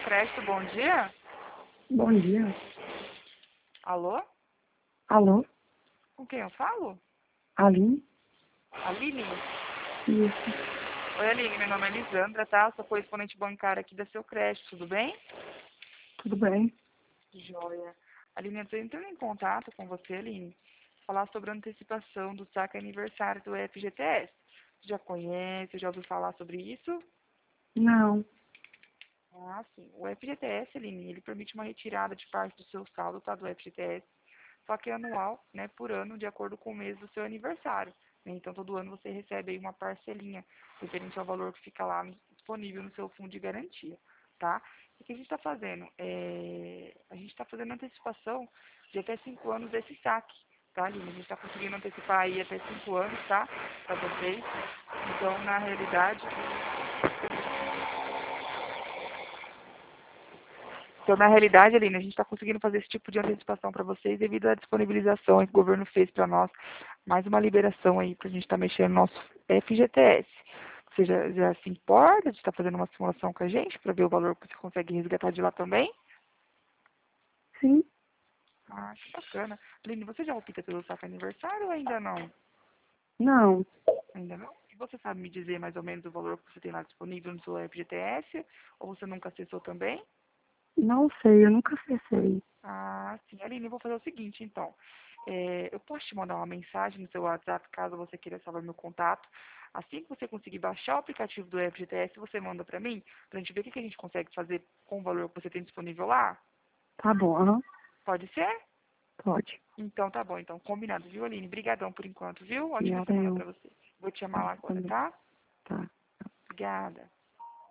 Crédito, bom dia. Bom dia. Alô? Alô? Com quem eu falo? Aline? Aline? Isso. Oi, Aline, meu nome é Lisandra, tá? Sou correspondente bancária aqui da Seu Crédito, tudo bem? Tudo bem? Joia. Aline, eu estou entrando em contato com você, Aline, falar sobre a antecipação do saque aniversário do FGTS. Você já conhece, já ouviu falar sobre isso? Não. Ah, sim. O FGTS, Aline, ele permite uma retirada de parte do seu saldo, tá, do FGTS, só que é anual, né, por ano, de acordo com o mês do seu aniversário, né? Então, todo ano você recebe aí uma parcelinha referente ao valor que fica lá disponível no seu fundo de garantia, tá? O que a gente está fazendo? A gente está fazendo antecipação de até 5 anos desse saque, tá, Aline? A gente está conseguindo antecipar aí até 5 anos, tá, para vocês. Então, na realidade, Aline, a gente está conseguindo fazer esse tipo de antecipação para vocês devido à disponibilização que o governo fez para nós, mais uma liberação aí para a gente estar mexendo no nosso FGTS. Você já se importa de estar fazendo uma simulação com a gente para ver o valor que você consegue resgatar de lá também? Sim? Ah, que bacana. Aline, você já opta pelo saque aniversário ou ainda não? Não. Ainda não? E você sabe me dizer mais ou menos o valor que você tem lá disponível no seu FGTS? Ou você nunca acessou também? Não sei, eu nunca acessei. Ah, sim. Aline, eu vou fazer o seguinte, então. Eu posso te mandar uma mensagem no seu WhatsApp, caso você queira salvar meu contato. Assim que você conseguir baixar o aplicativo do FGTS, você manda pra mim, pra gente ver o que a gente consegue fazer com o valor que você tem disponível lá. Tá bom, aham. Pode ser? Pode. Então, tá bom. Então, combinado, viu, Aline? Brigadão por enquanto, viu? Ótima Obrigada semana eu. pra você. Vou te chamar Pra lá você agora, também. tá? Tá. Obrigada.